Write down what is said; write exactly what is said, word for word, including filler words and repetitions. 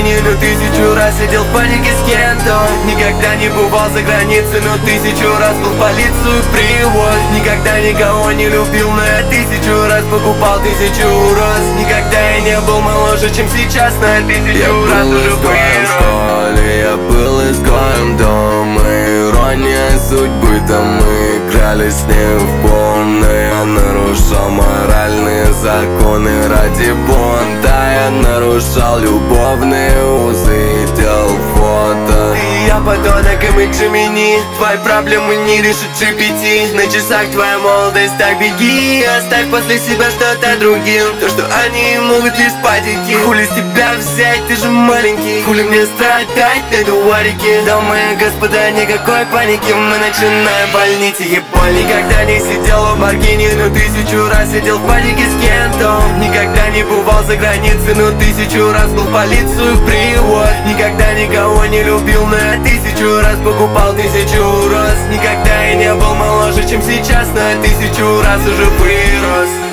Маргине, но тысячу раз сидел в панике с кем-то. Никогда не бывал за границей, но тысячу раз был в полицию привоз. Никогда никого не любил, но я тысячу раз покупал тысячу роз. Никогда я не был моложе, чем сейчас, но я тысячу я раз был уже изгоем в школе, я был изгоем дома. Ирония судьбы, там мы играли с ней в порно. Я нарушал моральные законы ради бонда. Я нарушал любовные узы и делал фото. Ты и я подонок, и мы Джимини. Твои проблемы не решит джи пи ти. На часах твоя молодость, так беги. Оставь после себя что-то другим. То, что они могут лишь падики. Хули с тебя взять, ты же маленький. Хули мне страдать, найду варики. Дамы и господа, никакой паники. Мы начинаем в больнице, ебой. Никогда не сидел в Маргине, но тысячу раз сидел в панике с кем-то. Никогда не бывал за границей, но тысячу раз был в полицию привоз. Никогда никого не любил, но я тысячу раз покупал тысячу роз. Никогда я не был моложе, чем сейчас, но я тысячу раз уже вырос.